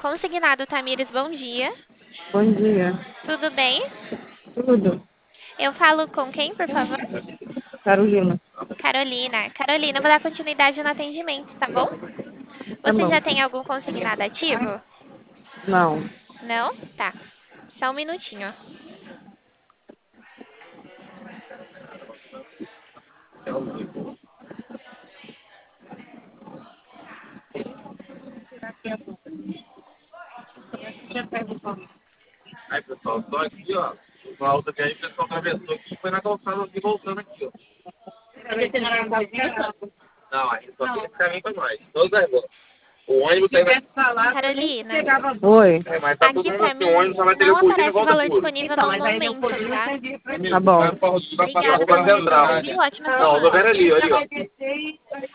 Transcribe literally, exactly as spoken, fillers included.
Consignado Tamires, bom dia. Bom dia. Tudo bem? Tudo. Eu falo com quem, por favor? Carolina. Carolina. Carolina, eu vou dar continuidade no atendimento, tá bom? Tá Você bom. já tem algum consignado ativo? Não. Não? Tá. Só um minutinho. Aí, pessoal, tô aqui, ó. Na alta que aí o pessoal atravessou aqui e foi na calçada aqui, voltando aqui, ó. Não, aí só tem esse caminho pra nós. Todos aí, ó. O ônibus tá indo... Carolina, Oi. É, mas tá todo aqui mundo pra assim, o ônibus mim só vai ter não fugindo e aparece volta valor tudo. disponível no momento, tá? Tá bom. Vai pra, vai pra Obrigada rua pela central. atenção, viu? Ótima Não, o semana. governo é ali, ali, ó.